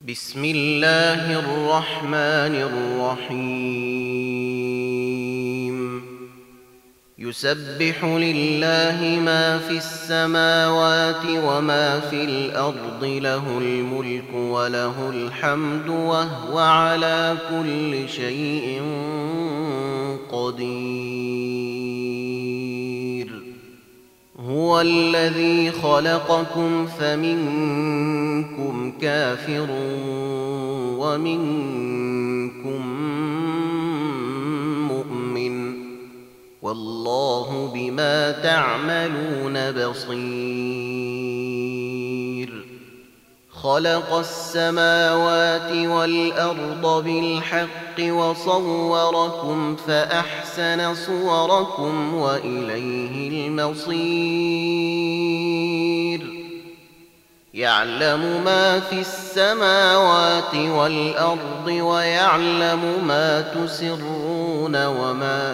بسم الله الرحمن الرحيم يسبح لله ما في السماوات وما في الأرض له الملك وله الحمد وهو على كل شيء قدير هو الذي خلقكم فمنكم كافر ومنكم مؤمن والله بما تعملون بصير خلق السماوات والأرض بالحق وصوركم فأحسن صوركم وإليه المصير يعلم ما في السماوات والأرض ويعلم ما تسرون وما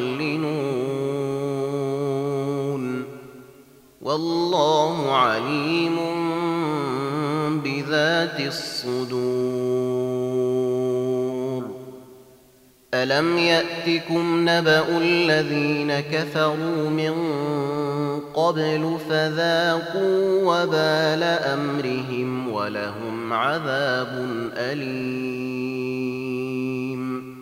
تعلنون والله عليم بذات الصدور ألم يأتكم نبأ الذين كفروا من قبل فذاقوا وبال أمرهم ولهم عذاب أليم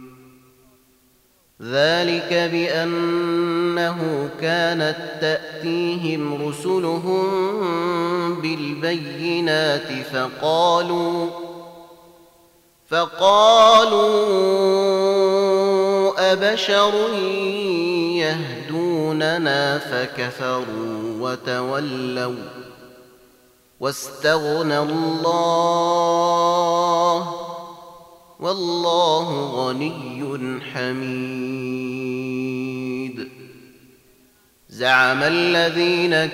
ذلك بأنه كانت تأتيهم رسلهم بالبينات فقالوا أبشر يهدوننا فكفروا وتولوا واستغنى الله والله غني حميد زعم الذين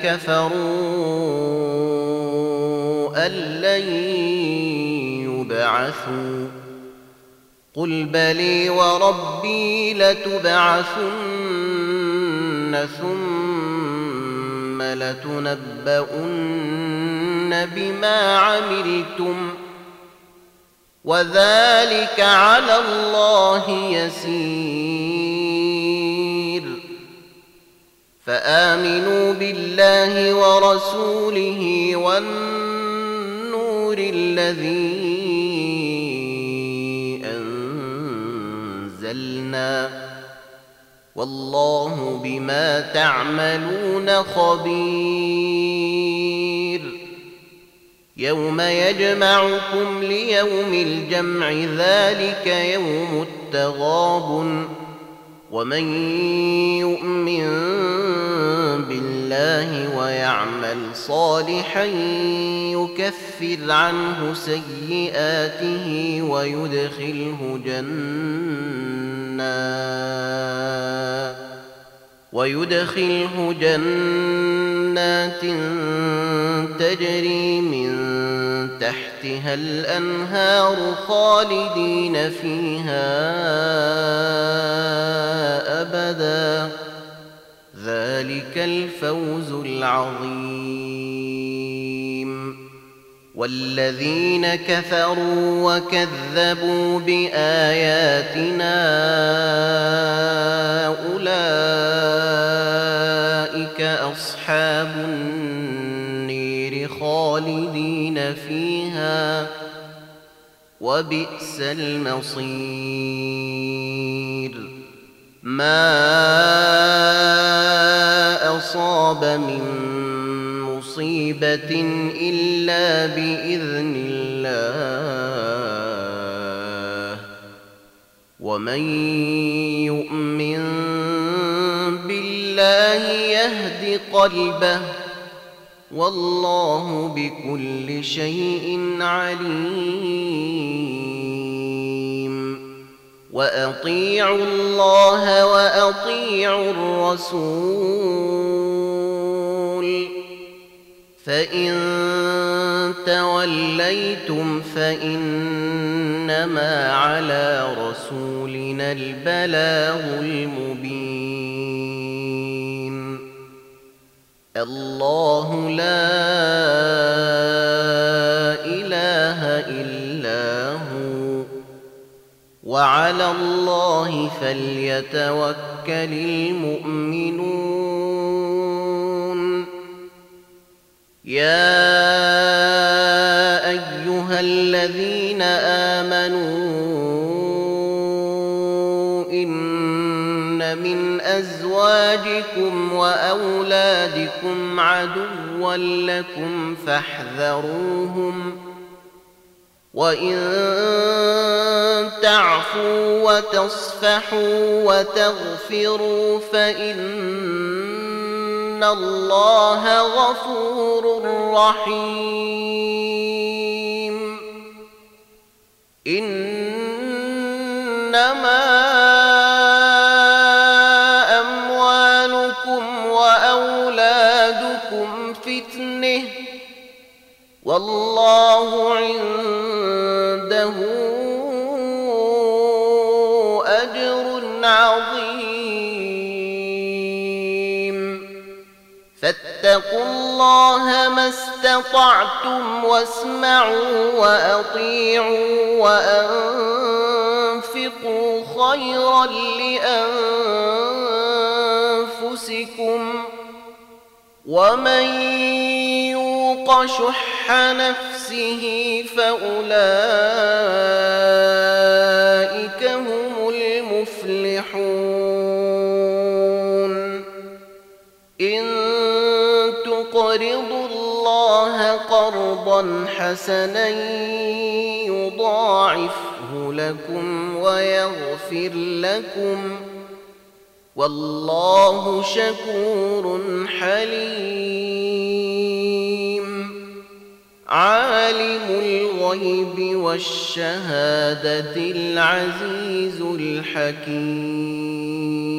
كفروا أن لن يبعثوا قل بلي وربي لتبعثن ثم لتنبؤن بما عملتم وذلك على الله يسير فآمنوا بالله ورسوله والنور الذي أنزلنا والله بما تعملون خبير يوم يجمعكم ليوم الجمع ذلك يوم التغابن ومن يؤمن بالله ويعمل صالحا يكفر عنه سيئاته ويدخله جنات تجري من تحتها الأنهار خالدين فيها أبدا ذلك الفوز العظيم والذين كفروا وكذبوا بآياتنا أولئك أصحاب النير خالدين فيها وبئس المصير ما أصاب من مصيبة إلا بإذن الله ومن يؤمن بالله يهد قلبه والله بكل شيء عليم وأطيعوا الله وأطيعوا الرسول فإن توليتم فإنما على رسولنا البلاغ المبين الله لا إله إلا إلا هو وعلى الله فليتوكل المؤمنون يا أيها الذين آمنوا إن من أزواجكم وأولادكم عدوا لكم فاحذروهم وإن تعفوا وتصفحوا وتغفروا فإن الله غفور رحيم إنما أموالكم وأولادكم فتنة والله عنده أجر عظيم فاتقوا الله ما استطعتم واسمعوا وأطيعوا وأنفقوا خيرا لأنفسكم ومن يوق شح نفسه فأولئك هم المفلحون إن تقرضوا الله قرضا حسنا يضاعفه لكم ويغفر لكم والله شكور حليم عالم الغيب والشهادة العزيز الحكيم